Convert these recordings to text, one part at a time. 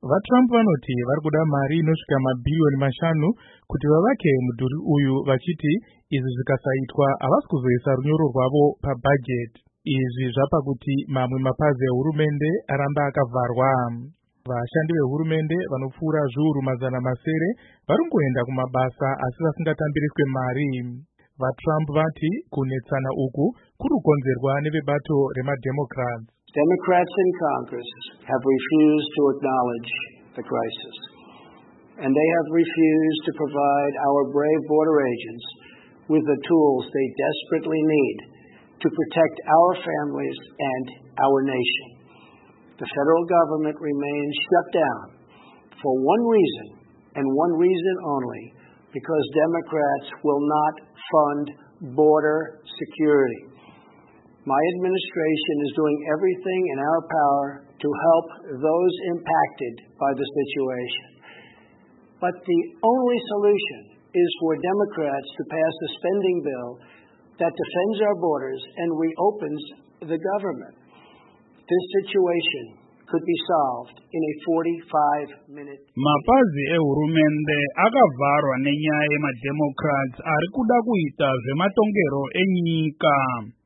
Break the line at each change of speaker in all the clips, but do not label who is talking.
VaTrump vanoti varikuda mari inosvika mabhirioni 5 kuti vavake mudhuri uyu, vachiti izvi zvikasaitwa havasi kuzoisa runyoro rwavo pabhajeti. Izvi zvapa kuti mamwe mapazi ehurumende aramba akavharwa. Vashandi vehurumende vanopfuura zviuru 700 varingoenda kumabasa asi vasingatambiriswe mari. VaTrump vati kunetsana uku kurukonzerwa nevebato remademocrats.
Democrats in Congress have refused to acknowledge the crisis, and they have refused to provide our brave border agents with the tools they desperately need to protect our families and our nation. The federal government remains shut down for one reason, and one reason only, because Democrats will not fund border security. My administration is doing everything in our power to help those impacted by the situation. But the only solution is for Democrats to pass a spending bill that defends our borders and reopens the government. This situation could be solved in a 45-minute.
Mapazi ehurumende akavarwa nenyaya yemademocrats ari kuda kuita zvematongero enyika.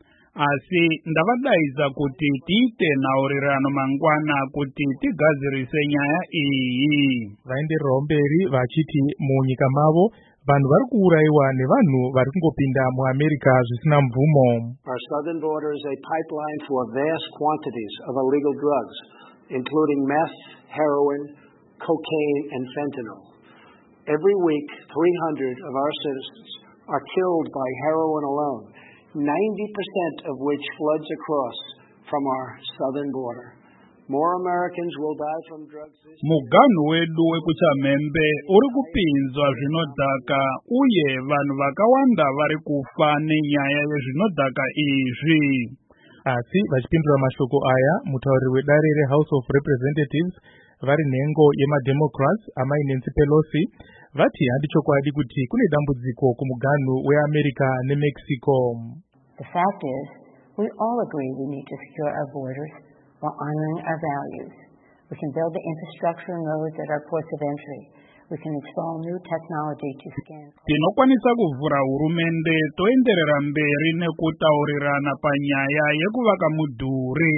Asi ndavadaidza kuti tiite nhaurirano mangwana kuti tigadzirise nyaya iyi.
Vaendererawo mberi vachiti munyika mavo vanhu vari kuurayiwa nevanhu vari kungopinda muAmerica zvisina mvumo.
Our southern border is a pipeline for vast quantities of illegal drugs, including meth, heroin, cocaine, and fentanyl. Every week, 300 of our citizens are killed by heroin alone, 90% of which floods across from our southern border. More Americans will die from drugs this year.
Muganu wedu wekuchamhembe uri kupinzwa zvinodhaka uye vanhu vakawanda vari kufa nenyaya yezvinodhaka izvi.
Asi vachipindura mashoko aya, mutauriri wedare reHouse of Representatives vari nhengo yemademocrats amai Nancy Pelosi vati handichokwadi kuti kune dambudziko kumuganhu weAmerica neMexico.
The fact is, we all agree we need to secure our borders while honoring our values. We can build the infrastructure and roads at our ports of entry. We can install new technology to scan.
Tinokwanisa kuvhura hurumende toenderera mberi nekutaurirana panyaya yekuvaka mudhuri.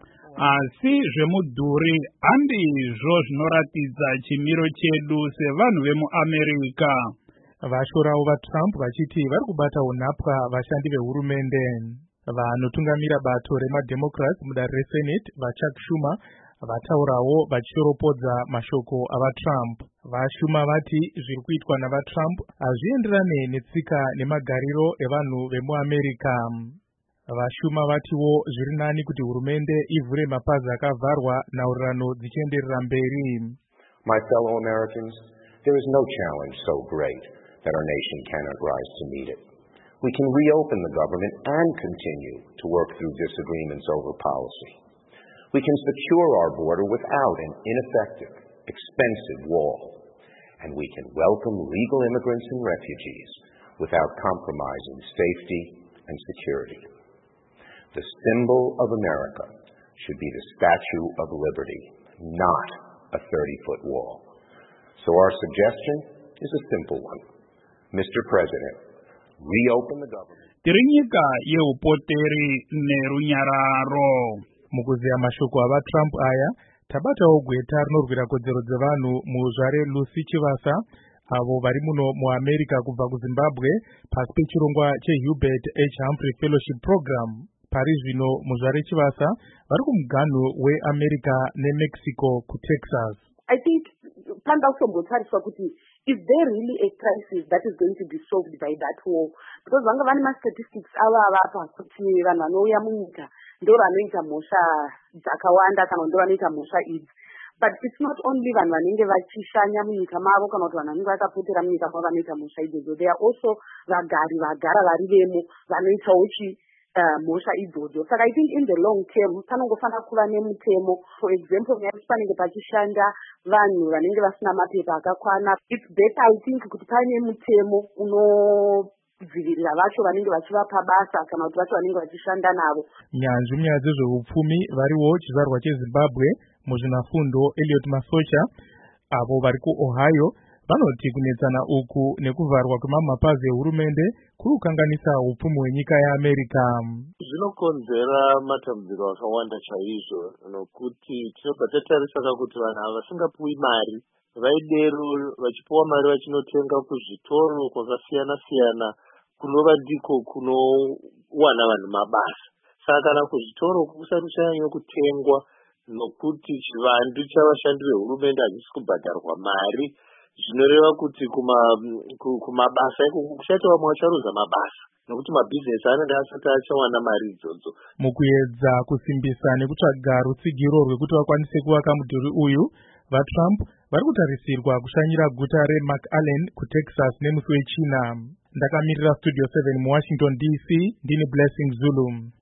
Asi zvemudhuri handizvo zvinoratidza chimiro chedu sevanhu vemuAmerica.
Vashorawo vaTrump vachiti vari kubata unhapwa vashandi vehurumende. Vanotungamira bato remademocrats mudare reSenate vaChuck Schumer vataurawo vachitoropodza mashoko avaTrump. VaSchumer vati zviri kuitwa navaTrump hazvienderane netsika nemagariro evanhu vemuAmerica. VaSchumer vatiwo zviri nani kuti hurumende ivhure mapazi akavharwa nhaurirano dzichienderera mberi.
My fellow Americans, there is no challenge so great that our nation cannot rise to meet it. We can reopen the government and continue to work through disagreements over policy. We can secure our border without an ineffective, expensive wall. And we can welcome legal immigrants and refugees without compromising safety and security. The symbol of America should be the Statue of Liberty, not a 30-foot wall. So our suggestion is a simple one. Mr. President, reopen the government.
Tirinyika yeupoteri nerunyararo.
Mukuziya mashoko avaTrump aya, tabatawo gweta rinorwira kodzero dzevanhu muzvare Lucy Chivasa avo vari muno muAmerica kubva kuZimbabwe pasi pechirongwa cheHubert H. Humphrey Fellowship Program. Pari zvino muzvare Chivasa vari kumuganhu weAmerica neMexico kuTexas.
I think panda kutombotariswa kuti is there really a crisis that is going to be solved by that war? Because vanga vane ma-statistics ava avapa kuti vanhu vanouya munyika ndo vanoita mhosva dzakawanda kana ndo vanoita mhosva idzi. But it's not only vanhu vanenge vachishanya munyika mavo kana kuti vanhu vanenge vakapotera munyika mavo vanoita mhosva idzodzo. There are also vagari vagara vari vemo vanoitawo mhosva idzodzo. Saka I think in the long term panongofana kuva nemutemo. For example, panenge pachishanda vanhu vanenge vasina mapepa akakwana. It's better I think kuti pane mutemo unodzivirira vacho vanenge vachivapa basa kana kuti vacho vanenge vachishanda navo.
Nyanzvi munyaya dzezveupfumi variwo chizvarwa cheZimbabwe muzvinafundo Elliot Masocha avo vari kuOhio vanoti kunetsana uku nekuvharwa kwemamapazi ehurumende kuri kukanganisa upfumi hwenyika yeAmerica.
Zvinokonzera matambudziko akawanda chaizvo nokuti tinobva tatarisa kuti vanhu ava vasingapuwi mari vaidero vachipuwa mari vachinotenga kuzvitoro kwakasiyana siyana kunova ndiko kunowana vanhu mabasa. Saka kana kuzvitoro kusati chanyanya kutengwa nokuti chivandu chavashandi vehurumende hachisi kubhadharwa mari, zvinoreva kuti kumabasa kuchati vamwe vacharuza mabasa nokuti mabhizinesi anenge asati achawana mari idzodzo.
Mukuedza kusimbisa nekutsvaga rutsigiro rwekuti vakwanise kuvaka mudhuri uyu, vaTrump vari kutarisirwa kushanyira guta reMcAllen kuTexas nemusi weChina. Ndakamirira Studio 7 muWashington DC, ndini Blessing Zulu.